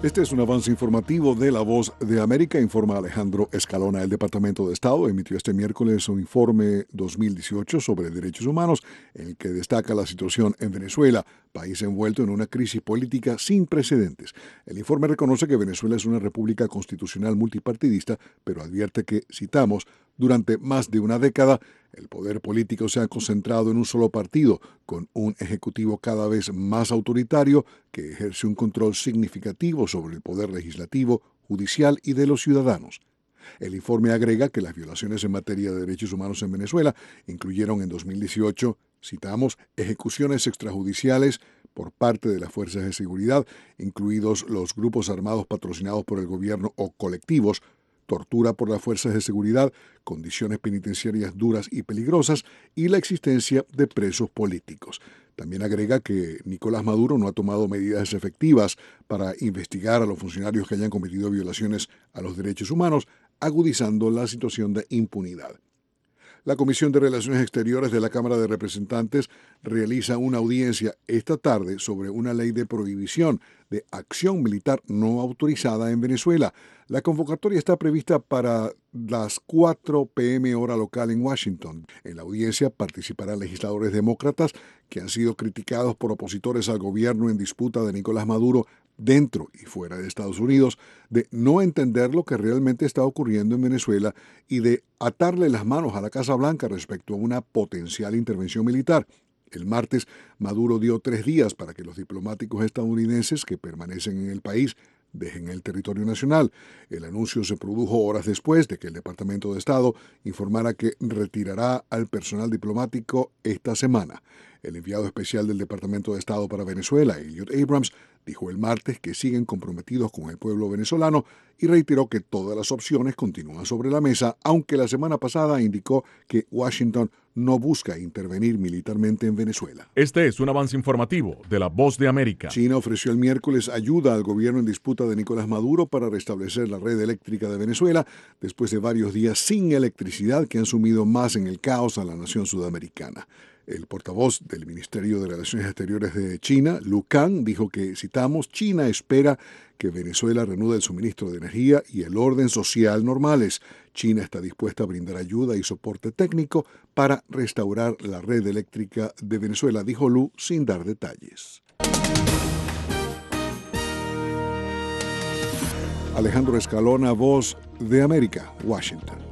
Este es un avance informativo de La Voz de América, informa Alejandro Escalona. El Departamento de Estado emitió este miércoles un informe 2018 sobre derechos humanos en el que destaca la situación en Venezuela, país envuelto en una crisis política sin precedentes. El informe reconoce que Venezuela es una república constitucional multipartidista, pero advierte que, citamos, durante más de una década, el poder político se ha concentrado en un solo partido, con un ejecutivo cada vez más autoritario que ejerce un control significativo sobre el poder legislativo, judicial y de los ciudadanos. El informe agrega que las violaciones en materia de derechos humanos en Venezuela incluyeron en 2018, citamos, ejecuciones extrajudiciales por parte de las fuerzas de seguridad, incluidos los grupos armados patrocinados por el gobierno o colectivos, tortura por las fuerzas de seguridad, condiciones penitenciarias duras y peligrosas y la existencia de presos políticos. También agrega que Nicolás Maduro no ha tomado medidas efectivas para investigar a los funcionarios que hayan cometido violaciones a los derechos humanos, agudizando la situación de impunidad. La Comisión de Relaciones Exteriores de la Cámara de Representantes realiza una audiencia esta tarde sobre una ley de prohibición de acción militar no autorizada en Venezuela. La convocatoria está prevista para las 4 p.m. hora local en Washington. En la audiencia participarán legisladores demócratas que han sido criticados por opositores al gobierno en disputa de Nicolás Maduro dentro y fuera de Estados Unidos, de no entender lo que realmente está ocurriendo en Venezuela y de atarle las manos a la Casa Blanca respecto a una potencial intervención militar. El martes, Maduro dio 3 días para que los diplomáticos estadounidenses que permanecen en el país dejen el territorio nacional. El anuncio se produjo horas después de que el Departamento de Estado informara que retirará al personal diplomático esta semana. El enviado especial del Departamento de Estado para Venezuela, Elliot Abrams, dijo el martes que siguen comprometidos con el pueblo venezolano y reiteró que todas las opciones continúan sobre la mesa, aunque la semana pasada indicó que Washington no busca intervenir militarmente en Venezuela. Este es un avance informativo de La Voz de América. China ofreció el miércoles ayuda al gobierno en disputa de Nicolás Maduro para restablecer la red eléctrica de Venezuela después de varios días sin electricidad que han sumido más en el caos a la nación sudamericana. El portavoz del Ministerio de Relaciones Exteriores de China, Lu Kang, dijo que, citamos, China espera que Venezuela reanude el suministro de energía y el orden social normales. China está dispuesta a brindar ayuda y soporte técnico para restaurar la red eléctrica de Venezuela, dijo Lu sin dar detalles. Alejandro Escalona, Voz de América, Washington.